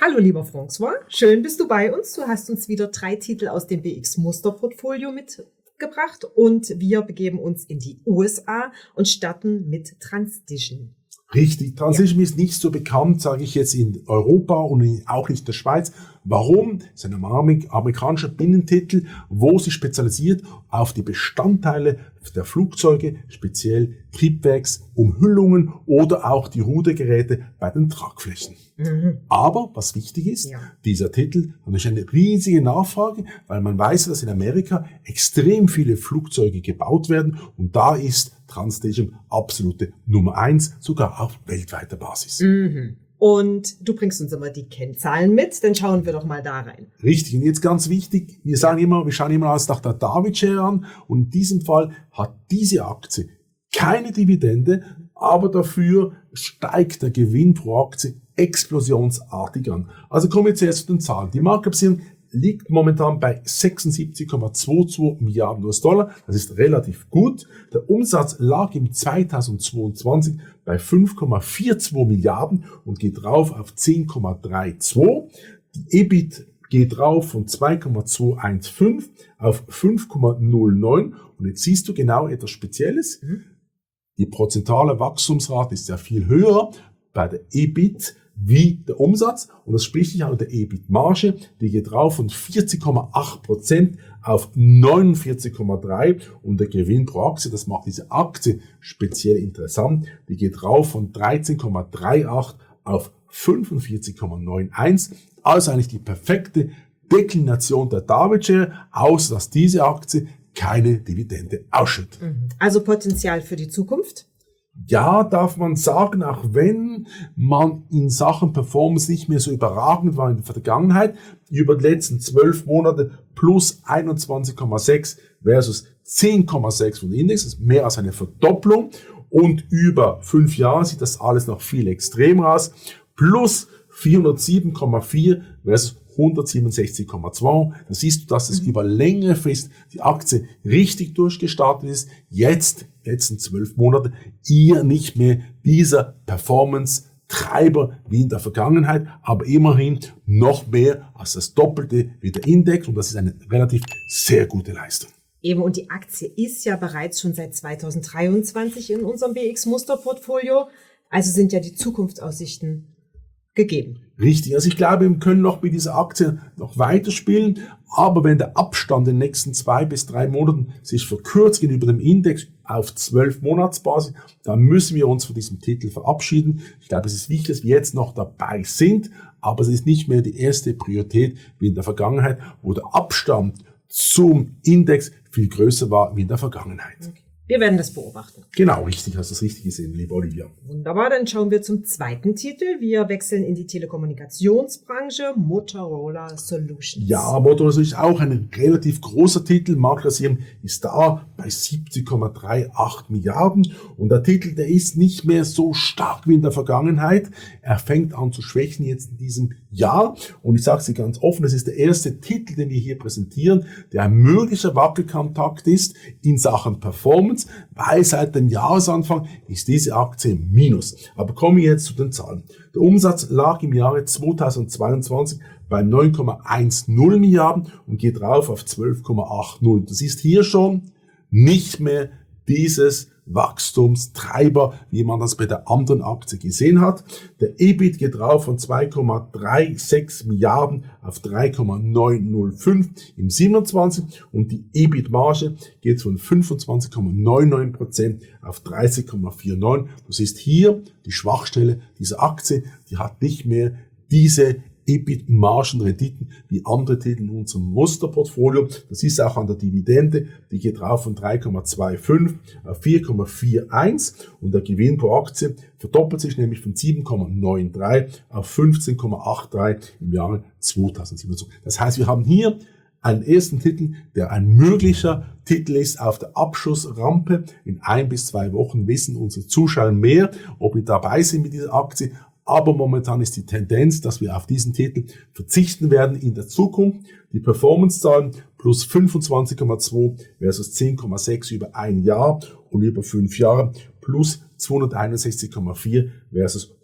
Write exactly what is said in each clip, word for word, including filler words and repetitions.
Hallo lieber François, schön bist du bei uns. Du hast uns wieder drei Titel aus dem B X-Musterportfolio mitgebracht und wir begeben uns in die U S A und starten mit Transition. Richtig, Transition ja. ist nicht so bekannt, sage ich jetzt, in Europa und auch nicht in der Schweiz. Warum? Es ist ein amerikanischer Binnentitel, wo sie spezialisiert auf die Bestandteile der Flugzeuge, speziell Triebwerks, Umhüllungen oder auch die Rudergeräte bei den Tragflächen. Mhm. Aber, was wichtig ist, ja. dieser Titel hat natürlich eine riesige Nachfrage, weil man weiß, dass in Amerika extrem viele Flugzeuge gebaut werden und da ist Transition absolute Nummer eins, sogar auf weltweiter Basis. Mhm. Und du bringst uns immer die Kennzahlen mit, dann schauen wir doch mal da rein. Richtig, und jetzt ganz wichtig, wir sagen immer, wir schauen immer alles nach der David Share an und in diesem Fall hat diese Aktie keine Dividende, aber dafür steigt der Gewinn pro Aktie explosionsartig an. Also kommen wir zuerst zu den Zahlen. Die Marktkapitalisierung liegt momentan bei sechsundsiebzig Komma zweiundzwanzig Milliarden U S-Dollar. Das ist relativ gut. Der Umsatz lag im zweitausendzweiundzwanzig bei fünf Komma zweiundvierzig Milliarden und geht rauf auf zehn Komma zweiunddreißig. Die E B I T geht rauf von zwei Komma zweihundertfünfzehn auf fünf Komma null neun. Und jetzt siehst du genau etwas Spezielles. Mhm. Die prozentuale Wachstumsrate ist ja viel höher bei der E B I T wie der Umsatz und das spricht sich auch der E B I T-Marge, die geht rauf von vierzig Komma acht Prozent auf neunundvierzig Komma drei und der Gewinn pro Aktie, das macht diese Aktie speziell interessant, die geht rauf von dreizehn Komma achtunddreißig auf fünfundvierzig Komma einundneunzig, also eigentlich die perfekte Deklination der David Share, außer dass diese Aktie keine Dividende ausschüttet. Also Potenzial für die Zukunft? Ja, darf man sagen, auch wenn man in Sachen Performance nicht mehr so überragend war in der Vergangenheit, über die letzten zwölf Monate plus einundzwanzig Komma sechs versus zehn Komma sechs von Index, das ist mehr als eine Verdopplung und über fünf Jahre sieht das alles noch viel extremer aus, plus vierhundertsieben Komma vier versus hundertsiebenundsechzig Komma zwei. Da siehst du, dass es über längere Frist die Aktie richtig durchgestartet ist. Jetzt, letzten zwölf Monate, eher nicht mehr dieser Performance-Treiber wie in der Vergangenheit, aber immerhin noch mehr als das Doppelte wie der Index und das ist eine relativ sehr gute Leistung. Eben, und die Aktie ist ja bereits schon seit zweitausenddreiundzwanzig in unserem B X-Musterportfolio. Also sind ja die Zukunftsaussichten gegeben. Richtig, also ich glaube, wir können noch mit dieser Aktie noch weiterspielen, aber wenn der Abstand in den nächsten zwei bis drei Monaten sich verkürzt gegenüber dem Index auf zwölf Monatsbasis, dann müssen wir uns von diesem Titel verabschieden. Ich glaube, es ist wichtig, dass wir jetzt noch dabei sind, aber es ist nicht mehr die erste Priorität wie in der Vergangenheit, wo der Abstand zum Index viel größer war wie in der Vergangenheit. Okay. Wir werden das beobachten. Genau, richtig, hast du das richtig gesehen, liebe Olivia. Wunderbar, dann schauen wir zum zweiten Titel. Wir wechseln in die Telekommunikationsbranche, Motorola Solutions. Ja, Motorola Solutions ist auch ein relativ großer Titel. Marktkapitalisierung ist da bei siebzig Komma achtunddreißig Milliarden. Und der Titel, der ist nicht mehr so stark wie in der Vergangenheit. Er fängt an zu schwächen jetzt in diesem Jahr. Und ich sage es dir ganz offen, das ist der erste Titel, den wir hier präsentieren, der ein möglicher Wackelkontakt ist in Sachen Performance, weil seit dem Jahresanfang ist diese Aktie im Minus. Aber kommen wir jetzt zu den Zahlen. Der Umsatz lag im Jahre zweitausendzweiundzwanzig bei neun Komma zehn Milliarden und geht rauf auf zwölf Komma achtzig. Das ist hier schon nicht mehr dieses Wachstumstreiber, wie man das bei der anderen Aktie gesehen hat. Der E B I T geht rauf von zwei Komma sechsunddreißig Milliarden auf drei Komma neunhundertfünf im siebenundzwanzig und die E B I T-Marge geht von fünfundzwanzig Komma neunundneunzig Prozent auf dreißig Komma neunundvierzig. Du siehst hier die Schwachstelle dieser Aktie, die hat nicht mehr diese E B I T-Margenrenditen wie andere Titel in unserem Musterportfolio. Das ist auch an der Dividende, die geht rauf von drei Komma fünfundzwanzig auf vier Komma einundvierzig und der Gewinn pro Aktie verdoppelt sich nämlich von sieben Komma dreiundneunzig auf fünfzehn Komma dreiundachtzig im Jahre zweitausendsiebenundzwanzig. Das heißt, wir haben hier einen ersten Titel, der ein möglicher Titel ist auf der Abschussrampe. In ein bis zwei Wochen wissen unsere Zuschauer mehr, ob wir dabei sind mit dieser Aktie. Aber momentan ist die Tendenz, dass wir auf diesen Titel verzichten werden in der Zukunft. Die Performance-Zahlen plus fünfundzwanzig Komma zwei versus zehn Komma sechs über ein Jahr und über fünf Jahre plus zweihunderteinundsechzig Komma vier versus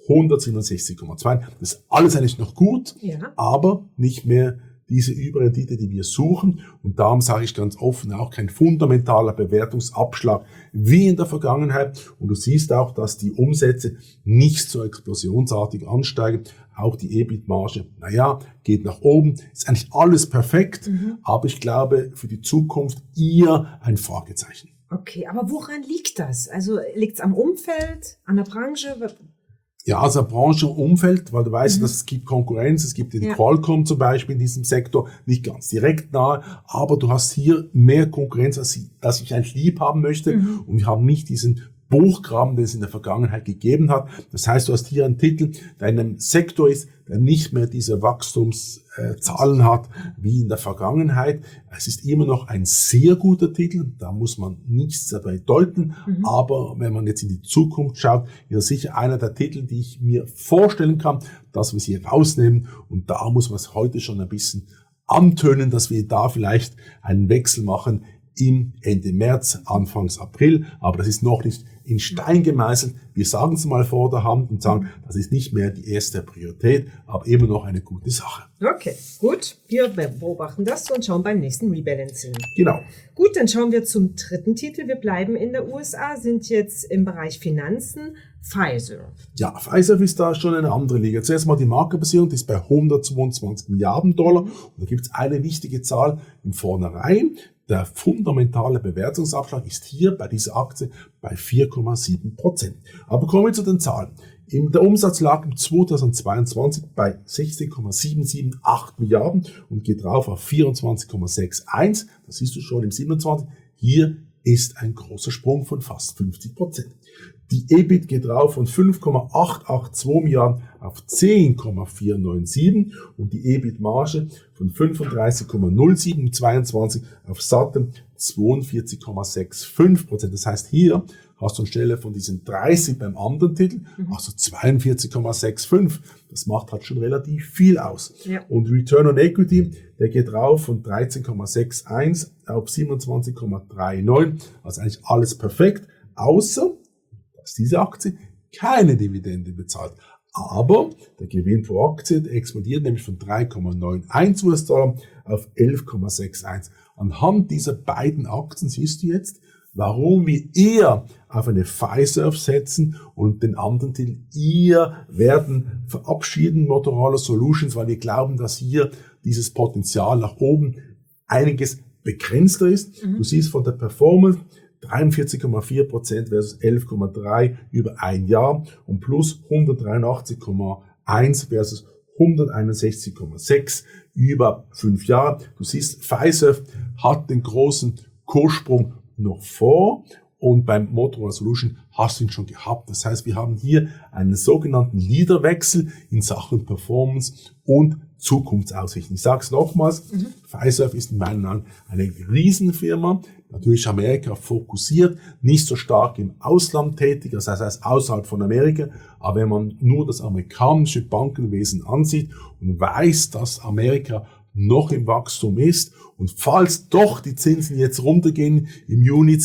hundertsiebenundsechzig Komma zwei. Das ist alles eigentlich noch gut, Ja. aber nicht mehr diese Überrendite, die wir suchen. Und darum sage ich ganz offen, auch kein fundamentaler Bewertungsabschlag wie in der Vergangenheit. Und du siehst auch, dass die Umsätze nicht so explosionsartig ansteigen. Auch die E B I T-Marge, naja, geht nach oben. Ist eigentlich alles perfekt. Mhm. Aber ich glaube, für die Zukunft eher ein Fragezeichen. Okay, aber woran liegt das? Also liegt es am Umfeld, an der Branche? Ja, also Branche und Umfeld, weil du weißt, mhm. dass es gibt Konkurrenz, es gibt den ja. Qualcomm zum Beispiel in diesem Sektor, nicht ganz direkt nahe, aber du hast hier mehr Konkurrenz, als ich, als ich eigentlich lieb haben möchte mhm. und wir haben nicht diesen Buchgraben, den es in der Vergangenheit gegeben hat. Das heißt, du hast hier einen Titel, der in einem Sektor ist, der nicht mehr diese Wachstumszahlen äh, hat wie in der Vergangenheit. Es ist immer noch ein sehr guter Titel, da muss man nichts dabei deuten, mhm. aber wenn man jetzt in die Zukunft schaut, ist das sicher einer der Titel, die ich mir vorstellen kann, dass wir sie rausnehmen und da muss man es heute schon ein bisschen antönen, dass wir da vielleicht einen Wechsel machen im Ende März, Anfangs April, aber das ist noch nicht in Stein gemeißelt. Wir sagen es mal vor der Hand und sagen, das ist nicht mehr die erste Priorität, aber immer noch eine gute Sache. Okay, gut. Wir beobachten das und schauen beim nächsten Rebalancing. Genau. Gut, dann schauen wir zum dritten Titel. Wir bleiben in der U S A, sind jetzt im Bereich Finanzen. Pfizer. Ja, Pfizer ist da schon eine andere Liga. Zuerst mal die Markenbasierung, die ist bei hundertzweiundzwanzig Milliarden Dollar. Und da gibt es eine wichtige Zahl im Vornherein. Der fundamentale Bewertungsabschlag ist hier bei dieser Aktie bei vier Komma sieben Prozent. Aber kommen wir zu den Zahlen. Der Umsatz lag im zweitausendzweiundzwanzig bei sechzehn Komma sieben sieben acht Milliarden und geht drauf auf vierundzwanzig Komma einundsechzig. Das siehst du schon im siebenundzwanzig. Hier ist ein großer Sprung von fast fünfzig Prozent. Die E B I T geht rauf von fünf Komma achthundertzweiundachtzig Milliarden auf zehn Komma vierhundertsiebenundneunzig und die E B I T-Marge von fünfunddreißig Komma null sieben zweiundzwanzig auf satte zweiundvierzig Komma fünfundsechzig Prozent. Das heißt, hier hast du anstelle von diesen dreißig beim anderen Titel, mhm. also zweiundvierzig Komma fünfundsechzig. Das macht halt schon relativ viel aus. Ja. Und Return on Equity, der geht rauf von dreizehn Komma einundsechzig auf siebenundzwanzig Komma neununddreißig. Also eigentlich alles perfekt, außer dass diese Aktie keine Dividende bezahlt. Aber der Gewinn pro Aktie der explodiert nämlich von drei Komma einundneunzig US-Dollar auf elf Komma einundsechzig. Anhand dieser beiden Aktien siehst du jetzt, warum wir eher auf eine Pfizer setzen und den anderen Titel eher werden verabschieden, Motorola Solutions, weil wir glauben, dass hier dieses Potenzial nach oben einiges begrenzter ist. Mhm. Du siehst von der Performance dreiundvierzig Komma vier Prozent versus elf Komma drei über ein Jahr und plus hundertdreiundachtzig Komma eins versus hunderteinundsechzig Komma sechs über fünf Jahre. Du siehst, Pfizer hat den großen Kurssprung noch vor und beim Motorola Solution hast du ihn schon gehabt. Das heißt, wir haben hier einen sogenannten Leaderwechsel in Sachen Performance und Zukunftsaussichten. Ich sage es nochmals, mhm. Pfizer ist in meinen Augen eine Riesenfirma, natürlich Amerika fokussiert, nicht so stark im Ausland tätig, das heißt außerhalb von Amerika, aber wenn man nur das amerikanische Bankenwesen ansieht und weiß, dass Amerika noch im Wachstum ist und falls doch die Zinsen jetzt runtergehen im Juni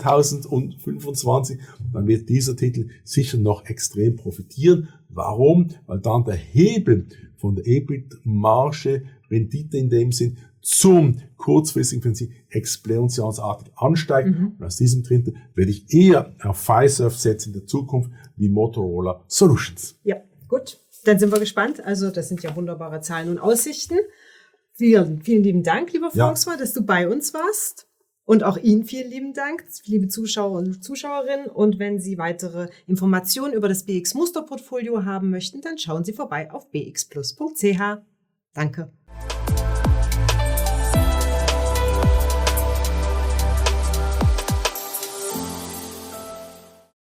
zweitausendfünfundzwanzig, dann wird dieser Titel sicher noch extrem profitieren. Warum? Weil dann der Hebel von der E B I T-Marge, Rendite in dem Sinn, zum kurzfristigen Prinzip explosionsartig ansteigt. Mhm. Und aus diesem Titel werde ich eher auf Pfizer setzen in der Zukunft wie Motorola Solutions. Ja, gut. Dann sind wir gespannt. Also das sind ja wunderbare Zahlen und Aussichten. Vielen, vielen lieben Dank, lieber François, ja. dass du bei uns warst. Und auch Ihnen vielen lieben Dank, liebe Zuschauer und Zuschauerinnen. Und wenn Sie weitere Informationen über das B X Musterportfolio haben möchten, dann schauen Sie vorbei auf b x plus punkt c h. Danke.